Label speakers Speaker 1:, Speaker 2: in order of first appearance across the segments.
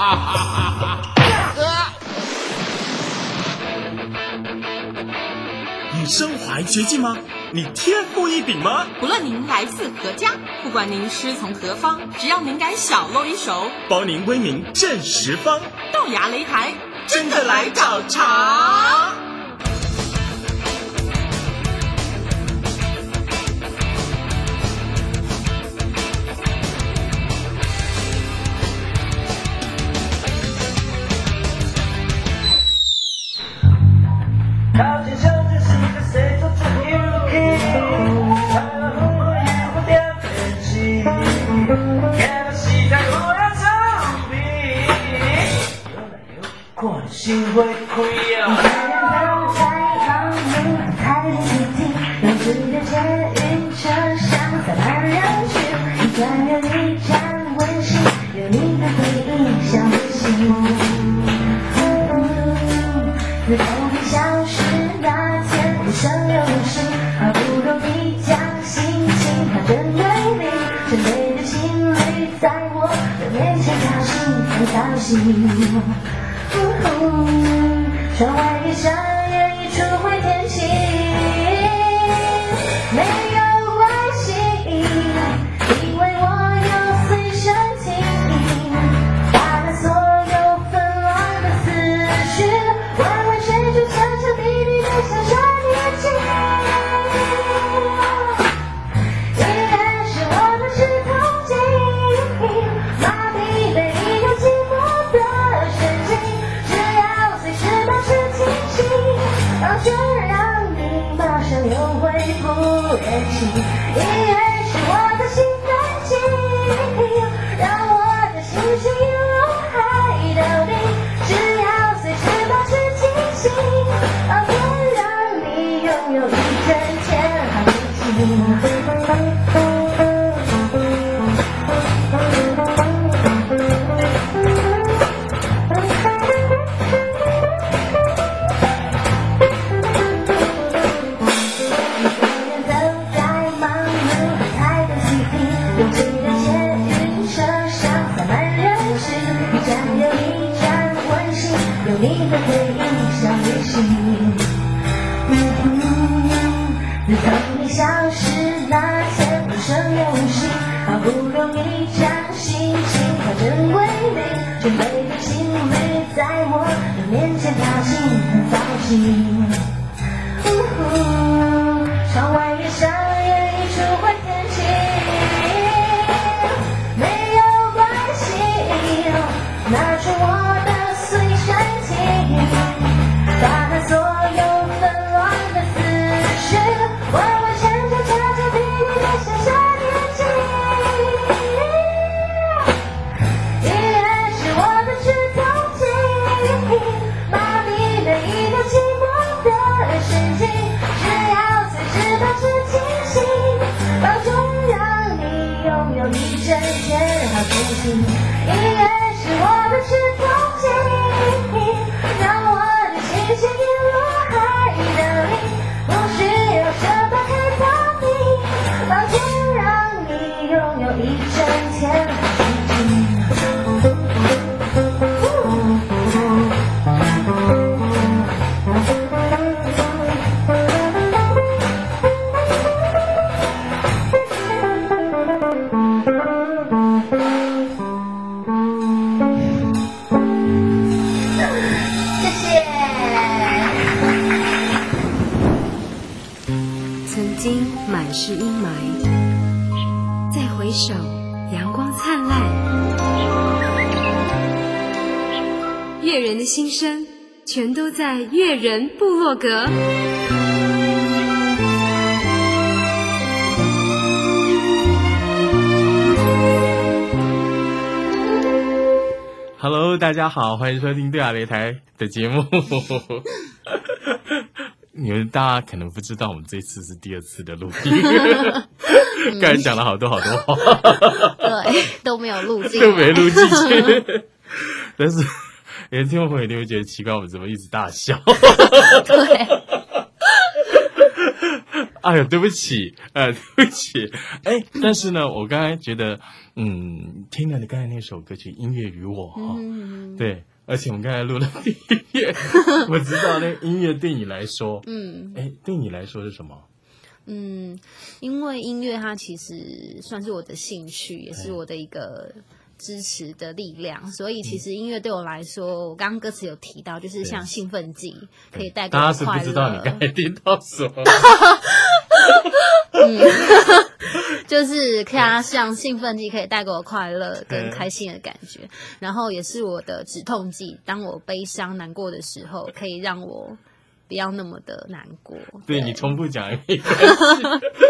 Speaker 1: 你身怀绝技吗？你天赋异禀吗？
Speaker 2: 不论您来自何家，不管您师从何方，只要您敢小露一手，
Speaker 1: 包您威名震十方。
Speaker 2: 豆芽擂台，
Speaker 1: 真的来找茬！
Speaker 3: 靠近城市是个谁做主 UK 快乐红火与蝴蝶飞起看到膝盖我要逃避有来有过的心会溃疡
Speaker 4: 在盲目太警惕让直接捷运车厢塞满人群一站又一站温馨有你的回忆像微信自从你消失那天无声又无息好不容易将心情调整对立准备的情侣在我的面前挑衅很高兴窗外一闪眼一出回天气没有关系因为我有随身听把那所有纷乱的思绪完完全全彻彻底底的想说你情依然是我的止痛剂麻痹每一个寂寞的神经只要随时保持清醒保证让你马上又恢复人气依然是我的心甘情让我的心绪一路海到底只要随时保持清醒保证让你拥有一整天好心情你的回忆像微信自从你消失那天无声又无息好不容易将心情调整规律准备的情侣在我的面前挑衅很高兴窗外也上演一出坏天气没有关系拿出我的随身把那所有纷乱的思绪完完全全彻彻底底的想象年轻依然是我的止痛剂麻痹每一个寂寞的神经只要随时保持清醒保证让你拥有一整天好心情依然是我的止痛剂让我心情一路海的里不需要什么开逃避保证让你拥有一整天好心情
Speaker 5: 曾经满是阴霾，再回首，阳光灿烂。悦人的心声，全都在悦人部落格。
Speaker 1: Hello， 大家好，欢迎收听对亚擂台的节目。你们大家可能不知道，我们这次是第二次的录音，刚才讲了好多话，
Speaker 6: 对，都没有录进，
Speaker 1: 都没录进去。但是，听众朋友一定会觉得奇怪，我们怎么一直大笑？
Speaker 6: 对。
Speaker 1: 哎呦，对不起，对不起，但是呢，我刚才觉得，听了你刚才那首歌曲《音乐与我》对，而且我们刚才录了音乐，我知道那音乐对你来说，对你来说是什么？
Speaker 6: 因为音乐它其实算是我的兴趣，也是我的一个支持的力量，所以其实音乐对我来说，我刚刚歌词有提到，就是像兴奋剂，可以带给我快乐。
Speaker 1: 大家是不知道你刚才听到什么，
Speaker 6: 就是它像兴奋剂，可以带给我快乐跟开心的感觉，然后也是我的止痛剂，当我悲伤难过的时候，可以让我不要那么的难过。
Speaker 1: 对，你重复讲也没关系，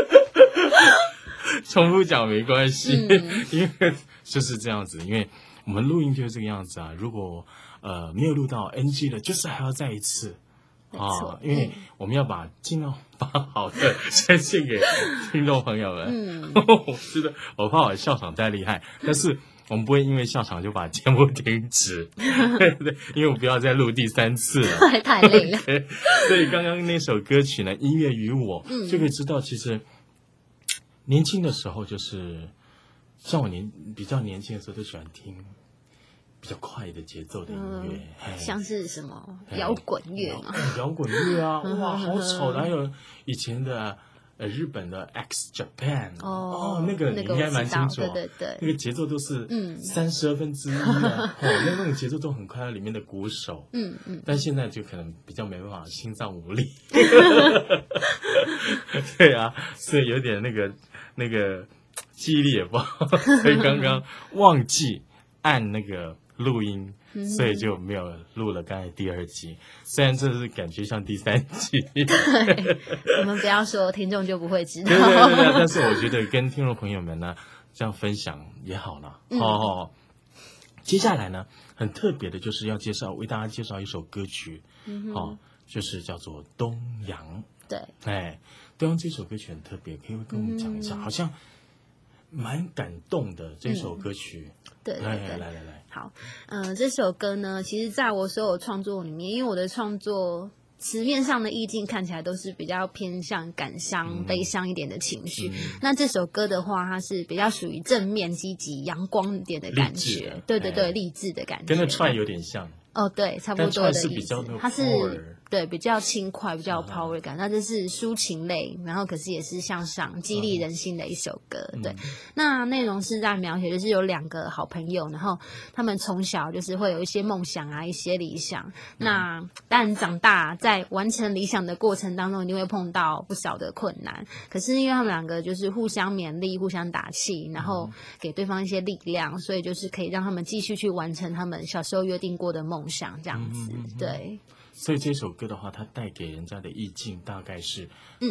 Speaker 1: 重复讲没关系，因为就是这样子，因为我们录音就是这个样子啊。如果没有录到 NG 的，就是还要再一次因为我们要尽量把好的呈现给听众朋友们。是的，我怕我笑场太厉害，但是我们不会因为笑场就把节目停止，对，因为我不要再录第3次了，
Speaker 6: 太累了。
Speaker 1: 所以刚刚那首歌曲呢，《音乐与我》，就可以知道，其实年轻的时候，就是像我比较年轻的时候，都喜欢听比较快的节奏的音乐，
Speaker 6: 像是什么摇滚乐嘛？
Speaker 1: 摇滚乐啊，哇，好吵的！还有以前的日本的 X Japan， 那个你应该蛮清楚，
Speaker 6: 对，
Speaker 1: 那个节奏都是1/32啊，那种节奏都很快，里面的鼓手，但现在就可能比较没办法，心脏无力，对啊，所以有点那个记忆力也不好，所以刚刚忘记按那个录音，所以就没有录了刚才第2集，虽然这是感觉像第3集。
Speaker 6: 我们不要说听众就不会知道，
Speaker 1: 对，但是我觉得跟听众朋友们呢这样分享也好了。接下来呢很特别的就是要为大家介绍一首歌曲，就是叫做《东洋》。
Speaker 6: 对，
Speaker 1: 东洋这首歌曲很特别，可以跟我们讲一下，好像蛮感动的这首歌曲。
Speaker 6: 对，
Speaker 1: 来，
Speaker 6: 好，这首歌呢，其实在我所有创作里面，因为我的创作词面上的意境看起来都是比较偏向感伤、悲伤一点的情绪。那这首歌的话，它是比较属于正面、积极、阳光一点的感觉。对，励志的感觉，
Speaker 1: 跟那串有点像。
Speaker 6: 对，差不多的意思。它是比较轻快，比较有 power 感。那这是抒情类，然后可是也是向上、激励人心的一首歌。对，那内容是在描写，就是有2个好朋友，然后他们从小就是会有一些梦想啊，一些理想。那但长大在完成理想的过程当中，一定会碰到不少的困难。可是因为他们2个就是互相勉励、互相打气，然后给对方一些力量，所以就是可以让他们继续去完成他们小时候约定过的梦想，这样子。对。
Speaker 1: 所以这首歌的话，它带给人家的意境大概是，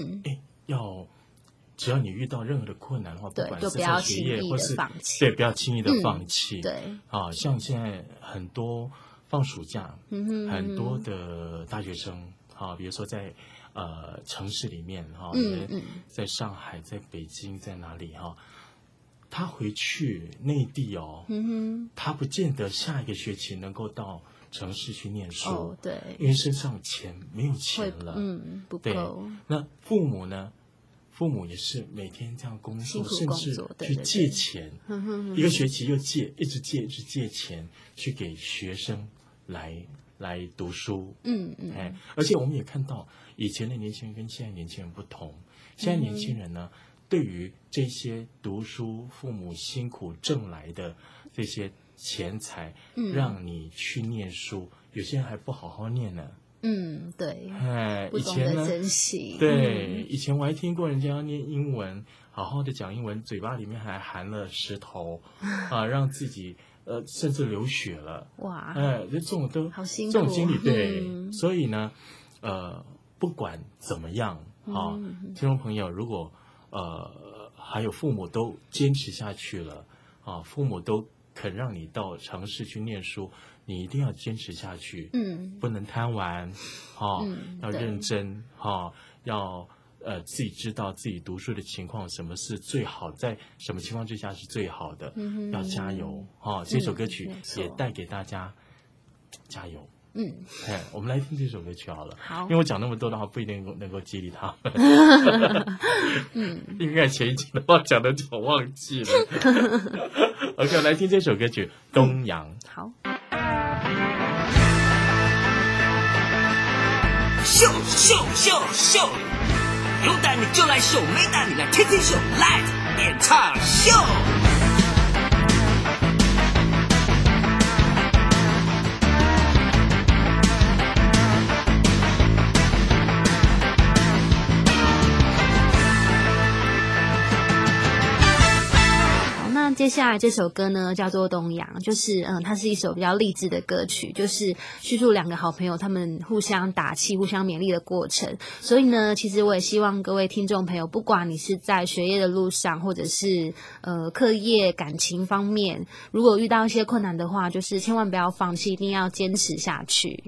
Speaker 1: 只要你遇到任何的困难的话，不管是在学业或是对，不要轻易的放弃。
Speaker 6: 对，
Speaker 1: 像现在很多放暑假，很多的大学生，比如说在城市里面，在上海、在北京、在哪里他回去内地他不见得下一个学期能够到城市去念书，
Speaker 6: 对，
Speaker 1: 因为身上没有钱了，
Speaker 6: 不够。
Speaker 1: 那父母呢？父母也是每天这样工作，甚至去借钱，一个学期又一直借钱去给学生来读书，而且我们也看到以前的年轻人跟现在年轻人不同，现在年轻人呢，对于这些读书父母辛苦挣来的这些钱财，让你去念书，有些人还不好好念呢。
Speaker 6: 对，
Speaker 1: 以前呢，
Speaker 6: 珍惜。
Speaker 1: 对，以前我还听过人家要念英文，好好的讲英文，嘴巴里面还含了石头让自己甚至流血了。哇，这种都
Speaker 6: 好辛苦，
Speaker 1: 这种经历，对，所以呢，不管怎么样听众朋友，如果还有父母都坚持下去了父母都肯让你到城市去念书，你一定要坚持下去，不能贪玩，要认真，要自己知道自己读书的情况，什么是最好，在什么情况之下是最好的，要加油这首歌曲也带给大家加油， 我们来听这首歌曲好了。
Speaker 6: 好，
Speaker 1: 因为我讲那么多的话，不一定能够激励他们。应该前一集的话讲的我忘记了。OK， 我来听这首歌曲《东阳》。
Speaker 6: 好。
Speaker 7: 秀秀秀秀，有胆你就来秀，没胆你来天天秀，来演唱秀。
Speaker 6: 接下来这首歌呢叫做《东阳》，就是它是一首比较励志的歌曲，就是叙述两个好朋友他们互相打气、互相勉励的过程。所以呢，其实我也希望各位听众朋友，不管你是在学业的路上，或者是课业、感情方面，如果遇到一些困难的话，就是千万不要放弃，一定要坚持下去。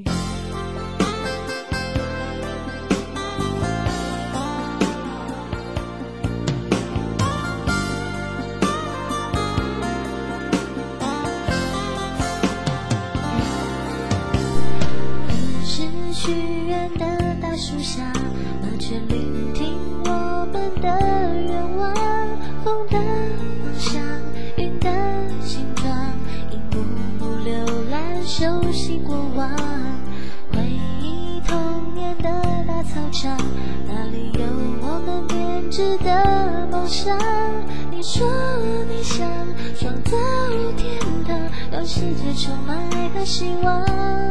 Speaker 4: 许愿的大树下，麻雀聆听我们的愿望。风的方向，云的形状，一幕幕浏览熟悉过往。回忆童年的大操场，那里有我们编织的梦想。你说你想创造天堂，让世界充满爱和希望。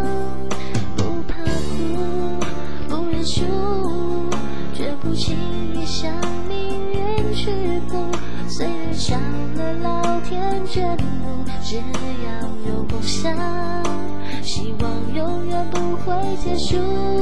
Speaker 4: 输，绝不轻易向命运屈服。虽然少了老天眷顾，只要有梦想，希望永远不会结束。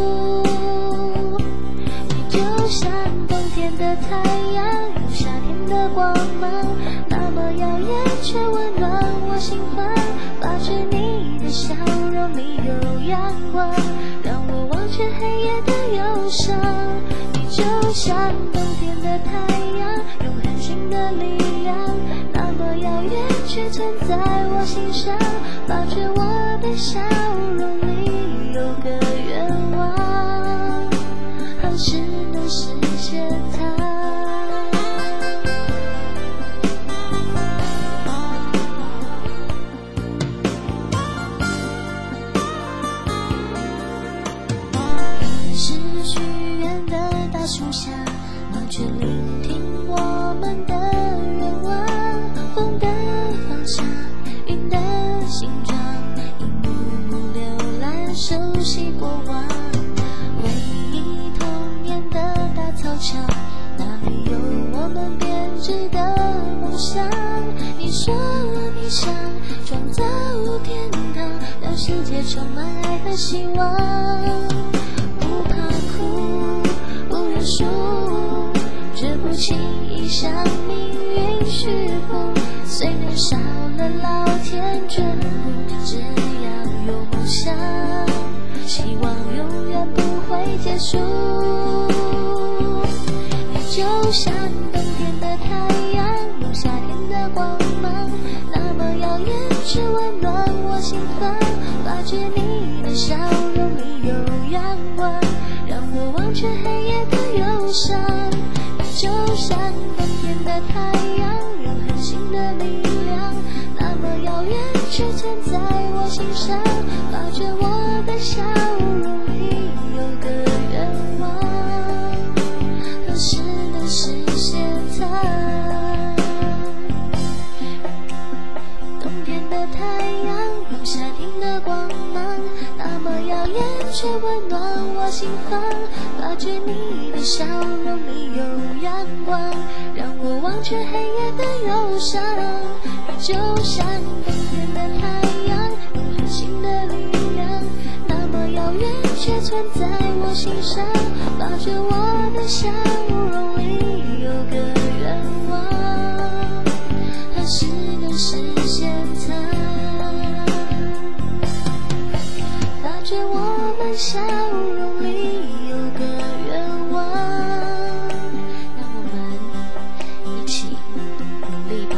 Speaker 4: 你就像冬天的太阳，有夏天的光芒，那么耀眼却温暖我心房。发觉你的笑容里有阳光，让我忘却黑夜的忧伤。你就像冬天的太阳，永恒性的力量，那么遥远却存在我心上。发觉我的笑容里有个愿望，何时能实现它？树下，麻雀聆听我们的愿望。风的方向，云的形状，一幕幕浏览熟悉过往。回忆童年的大操场，那里有我们编织的梦想。你说你想创造天堂，让世界充满爱和希望。不怕苦，不认输，绝不轻易向命运屈服。虽然少了老天眷顾，只要有梦想，希望永远不会结束。你就像冬天的太阳，有夏天的光芒，那么耀眼却温暖我心房。发觉你的笑容里有阳光，让我忘却黑夜的忧伤。你就像冬天的太阳，永恒性的力量，那么遥远却存在我心上。发觉我的笑容里有个愿望，何时能实现它？冬天的太阳，有夏天的光芒，那么耀眼却温暖我心房。发觉你的笑容里有阳光，让我忘却黑夜的忧伤。你就像冬天的太阳，永恒性的力量，那么遥远却存在我心上。发觉我的笑容里有个愿望，何时能实现它？发觉我们笑容里有个愿望，让我们一起努力吧。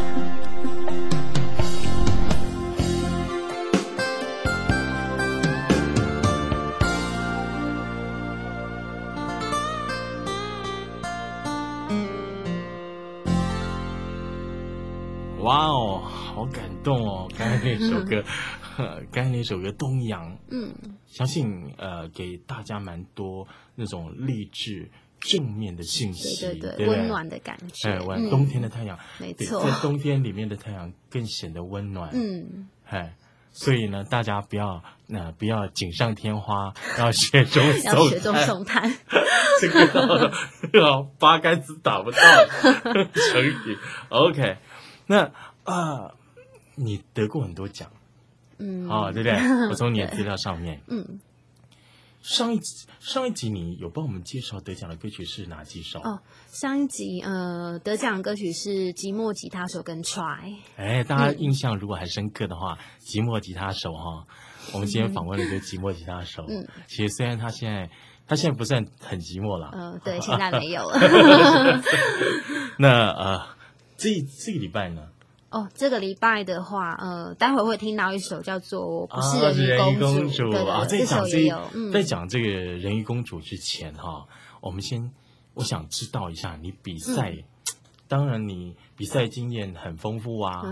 Speaker 1: 哇哦，好感动哦！刚才那首歌，《东阳》，相信给大家蛮多那种励志、正面的信息，
Speaker 6: 对，温暖的感觉。
Speaker 1: 冬天的太阳，
Speaker 6: 没错，
Speaker 1: 在冬天里面的太阳更显得温暖。所以呢，大家不要锦上添花，要雪中送炭。这个八竿子打不到成语。OK， 那你得过很多奖，对不对？我从你的资料上面，上一集你有帮我们介绍得奖的歌曲是哪几首？
Speaker 6: 上一集得奖的歌曲是寂寞吉他手跟 Try。
Speaker 1: 大家印象如果还深刻的话，寂寞吉他手我们今天访问了一个寂寞吉他手。其实虽然他现在不算很寂寞了。
Speaker 6: 对，现在没有了。
Speaker 1: 那这个礼拜呢？
Speaker 6: 这个礼拜的话，待会会听到一首叫做《不是人鱼公主》。对，这首也有。
Speaker 1: 在讲这个人鱼公主之前我想知道一下你比赛，当然你比赛经验很丰富啊，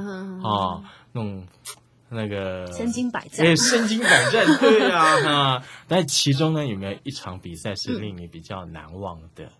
Speaker 1: 那个
Speaker 6: 身经百战，
Speaker 1: 身经百战，对啊，但其中呢，有没有一场比赛是令你比较难忘的？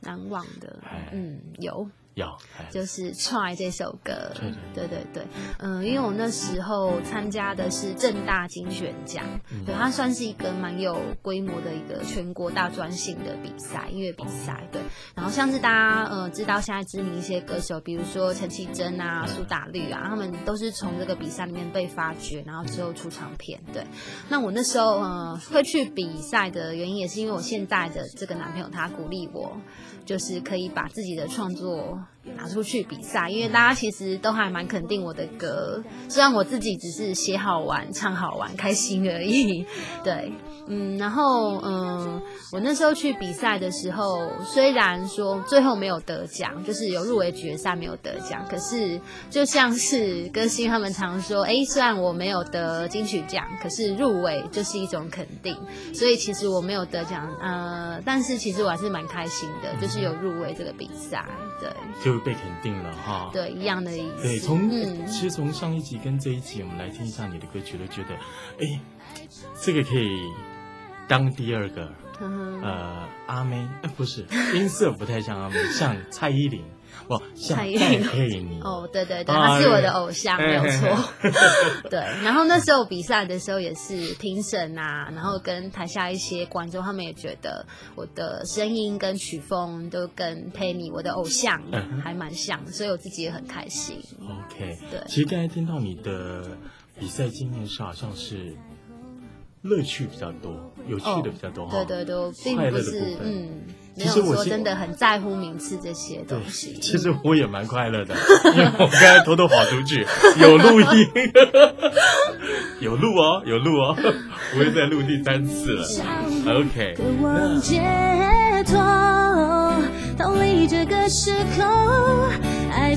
Speaker 1: 有，
Speaker 6: 就是《Try》这首歌。对，因为我那时候参加的是政大金选奖，对，它算是一个蛮有规模的一个全国大专性的比赛，音乐比赛。对，然后像是大家知道现在知名一些歌手，比如说陈绮贞啊、苏打绿啊，他们都是从这个比赛里面被发掘，然后之后出唱片。对，那我那时候会去比赛的原因，也是因为我现在的这个男朋友他鼓励我，就是可以把自己的创作拿出去比赛，因为大家其实都还蛮肯定我的歌，虽然我自己只是写好玩、唱好玩、开心而已。对，然后我那时候去比赛的时候，虽然说最后没有得奖，就是有入围决赛没有得奖，可是就像是歌星他们常说，虽然我没有得金曲奖，可是入围就是一种肯定，所以其实我没有得奖，但是其实我还是蛮开心的，就是有入围这个比赛。对，
Speaker 1: 就被肯定了哈。
Speaker 6: 对，一样的意思。
Speaker 1: 对，其实从上一集跟这一集，我们来听一下你的歌曲，都觉得，这个可以当第二个。阿妹，不是，音色不太像阿妹，像蔡依林。像戴佩妮。
Speaker 6: 对，他是我的偶像，没有错。对，然后那时候比赛的时候也是评审啊，然后跟台下一些观众，他们也觉得我的声音跟曲风都跟佩妮我的偶像还蛮像的，所以我自己也很开心。
Speaker 1: OK，
Speaker 6: 对。
Speaker 1: 其实刚才听到你的比赛经验是好像是乐趣比较多，有趣的比较多。
Speaker 6: 对，并不是没有说真的很在乎名次这些东西。
Speaker 1: 其实我也蛮快乐的，因为我刚才偷偷跑出去有录音，有录哦，不会再录第3次了。OK，
Speaker 4: 渴望解脱，逃离这个时空。I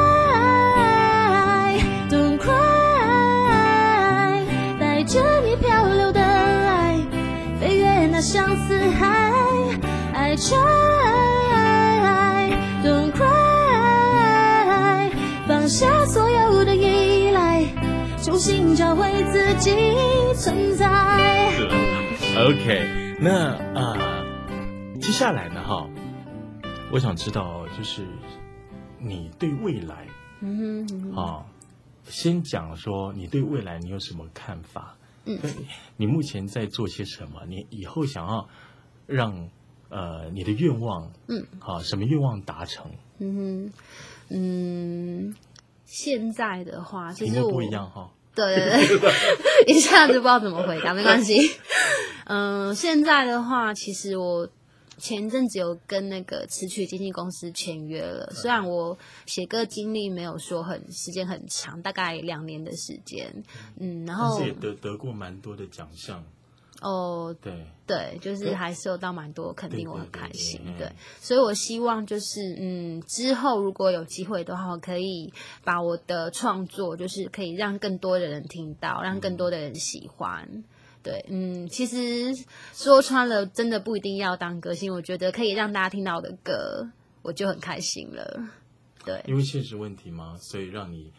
Speaker 4: try, don't cry， 带着你漂流的爱，飞越那相思海。I try, don't cry， 放下所有的依赖，重新找回自己存在。
Speaker 1: 是了 ，OK， 那接下来呢？我想知道就是你对未来，先讲说你对未来你有什么看法？你目前在做些什么？你以后想要让你的愿望，什么愿望达成？
Speaker 6: 现在的话，其实我
Speaker 1: 不一样哈。
Speaker 6: 对，一下子不知道怎么回答，没关系。现在的话，其实我前阵子有跟那个词曲经纪公司签约了，虽然我写歌经历没有说时间很长，大概2年的时间，然后
Speaker 1: 但是也得过蛮多的奖项。
Speaker 6: 对，就是还受到蛮多肯定，我很开心。对，所以我希望就是之后如果有机会的话，我可以把我的创作就是可以让更多的人听到，让更多的人喜欢。对，其实说穿了，真的不一定要当歌星，我觉得可以让大家听到我的歌，我就很开心了。对，
Speaker 1: 因为现实问题嘛，所以让你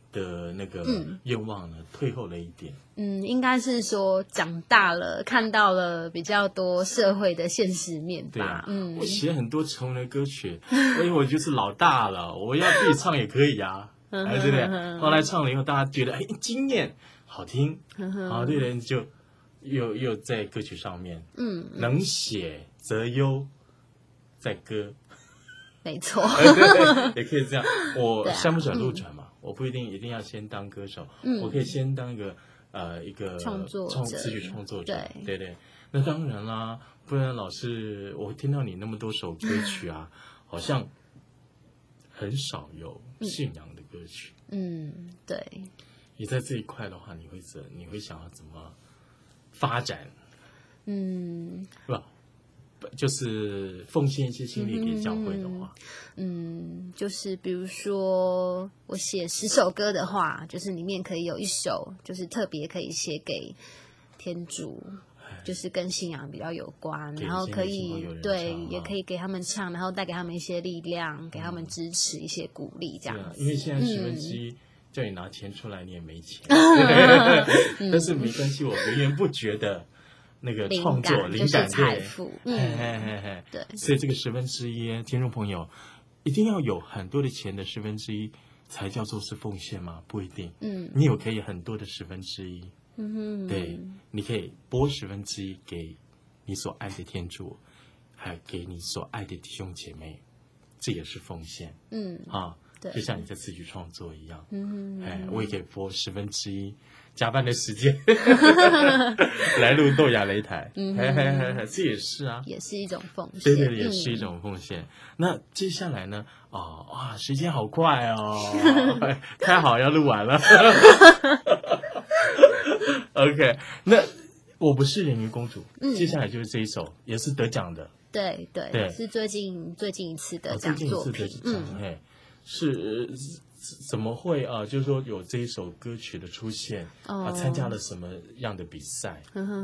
Speaker 1: 的那个愿望呢退后了一点？
Speaker 6: 应该是说长大了，看到了比较多社会的现实面吧。
Speaker 1: 对啊，我写很多成文的歌曲，因为我就是老大了，我要自己唱也可以啊，对不对？后来唱了以后，大家觉得惊艳，好听，好，对人就又在歌曲上面，能写则优，在歌。
Speaker 6: 没错，
Speaker 1: 对，也可以这样。我山不转路转嘛，我不一定要先当歌手，我可以先当一个词曲创作者，对。那当然啦，不然老是我听到你那么多首歌曲啊，好像很少有信仰的歌曲。
Speaker 6: 对。
Speaker 1: 你在这一块的话，你会想要怎么发展？是吧？就是奉献一些心力给教会的话，
Speaker 6: 就是比如说我写10首歌的话，就是里面可以有一首就是特别可以写给天主，就是跟信仰比较有关，然后可以也可以给他们唱，然后带给他们一些力量，给他们支持一些鼓励，这样子。
Speaker 1: 因为现在1/10叫你拿钱出来，你也没钱，但是没关系，我永远不觉得。那个创作灵感
Speaker 6: 财富，
Speaker 1: 对，所以这个1/10，听众朋友一定要有很多的钱的1/10才叫做是奉献吗？不一定，你有可以很多的1/10，对，你可以拨1/10给你所爱的天主，还有给你所爱的弟兄姐妹，这也是奉献，就像你在词曲创作一样，我也可以拨1/10加班的时间来录豆芽擂台，这也是啊，
Speaker 6: 也是一种奉献，
Speaker 1: 对，也是一种奉献。那接下来呢？时间好快哦，开好要录完了。OK， 那我不是人鱼公主，接下来就是这一首，也是得奖的，
Speaker 6: 对，是最近一次得奖作品，
Speaker 1: 是怎么会就是说有这一首歌曲的出现参加了什么样的比赛？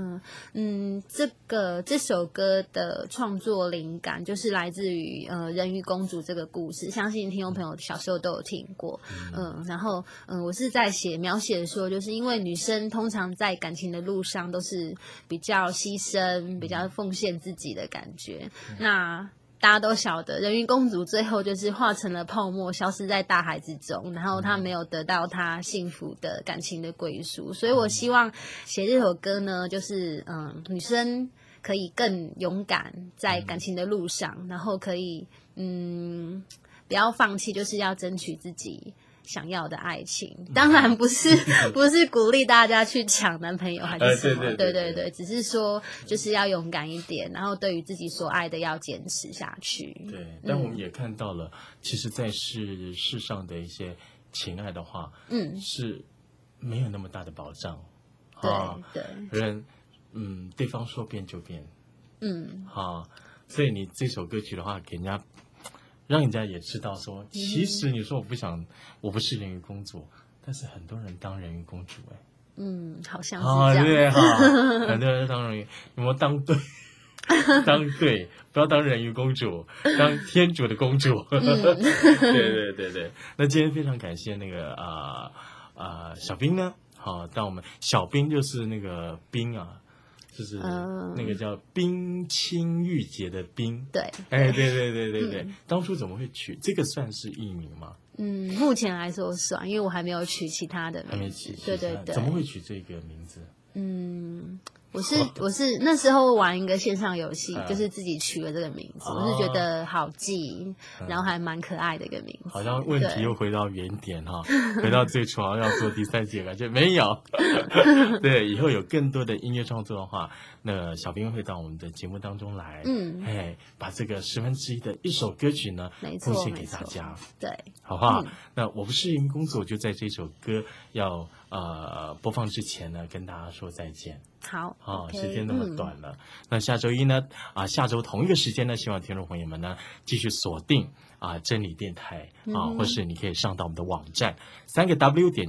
Speaker 6: 这首歌的创作灵感就是来自于人鱼公主这个故事，相信听众朋友小时候都有听过。然后我是在描写说，就是因为女生通常在感情的路上都是比较牺牲、比较奉献自己的感觉，那。大家都晓得，人鱼公主最后就是化成了泡沫，消失在大海之中，然后她没有得到她幸福的感情的归属。所以我希望写这首歌呢，就是女生可以更勇敢在感情的路上，然后可以不要放弃，就是要争取自己想要的爱情。当然不是鼓励大家去抢男朋友还是什么，对，只是说就是要勇敢一点，然后对于自己所爱的要坚持下去。
Speaker 1: 对，但我们也看到了，其实在世上的一些情爱的话，是没有那么大的保障。
Speaker 6: 对，
Speaker 1: 人对方说变就变，所以你这首歌曲的话，给人家。让人家也知道说，其实你说我不是人鱼公主，但是很多人当人鱼公主
Speaker 6: 好像是这样，
Speaker 1: 对很多人当人鱼，有没有当对？当对，不要当人鱼公主，当天主的公主。对。那今天非常感谢那个小兵呢，但我们小兵就是那个兵啊。就是那个叫冰清玉洁的冰，
Speaker 6: 对，
Speaker 1: 对。当初怎么会取这个？算是艺名吗？
Speaker 6: 目前来说算，因为我还没有取其他的名字。
Speaker 1: 还没取，
Speaker 6: 对。
Speaker 1: 怎么会取这个名字？
Speaker 6: 我是那时候玩一个线上游戏，就是自己取了这个名字，我是觉得好记，然后还蛮可爱的一个名字。
Speaker 1: 好像问题又回到原点回到最初要做第3届，感觉没有。对，以后有更多的音乐创作的话，那小兵会到我们的节目当中来，把这个1/10的一首歌曲呢，奉献给大家，
Speaker 6: 对，
Speaker 1: 好不好？那我不是人鱼公主，就在这首歌要播放之前呢，跟大家说再见。
Speaker 6: 好，
Speaker 1: 时间那么短了，那下周一呢？下周同一个时间呢，希望听众朋友们呢继续锁定真理电台或是你可以上到我们的网站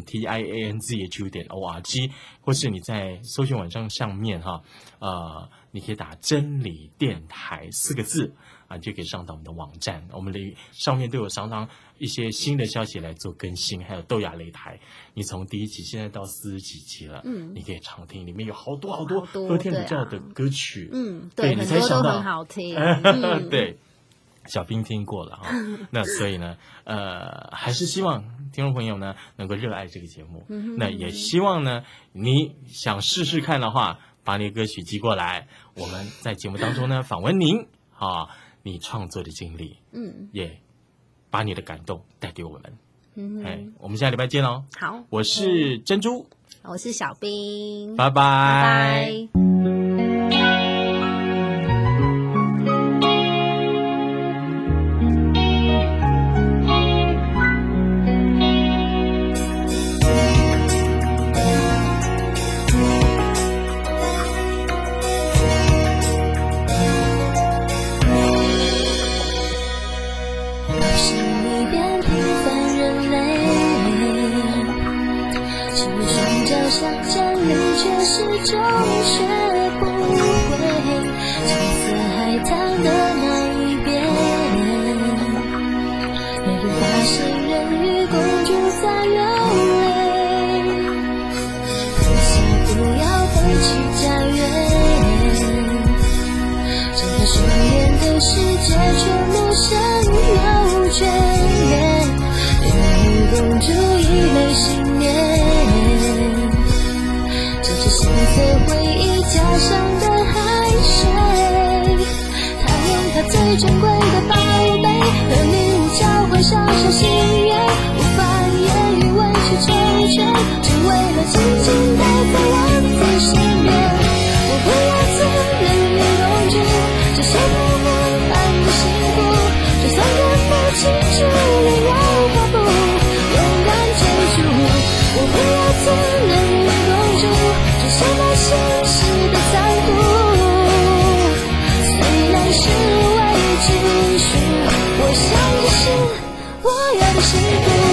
Speaker 1: 3W.TIANZHU.org，或是你在搜寻网站上面你可以打真理电台4个字啊，就可以上到我们的网站，我们的上面都有常常一些新的消息来做更新，还有豆芽擂台，你从第1集现在到40几集了，你可以常听，里面有好多和天主教的歌曲，对，你才想到
Speaker 6: 很好听，
Speaker 1: 对。小兵听过了哈，那所以呢，还是希望听众朋友呢能够热爱这个节目，那也希望呢你想试试看的话，把你的歌曲寄过来，我们在节目当中呢访问您啊，你创作的经历，也把你的感动带给我们，我们下礼拜见喽。
Speaker 6: 好，
Speaker 1: 我是珍珠，
Speaker 6: 我是小兵，
Speaker 1: 拜拜，拜拜。
Speaker 4: 最珍贵的宝贝，和你交换小小心愿，无法言语为之成全，只为了紧紧待在我最身边。我不要做人与公主，就像泡沫般的幸福，就算看不清楚也要画布，勇敢追逐。我不要做人与公主，就像把现实的残酷，虽然是我想这是我要的幸福。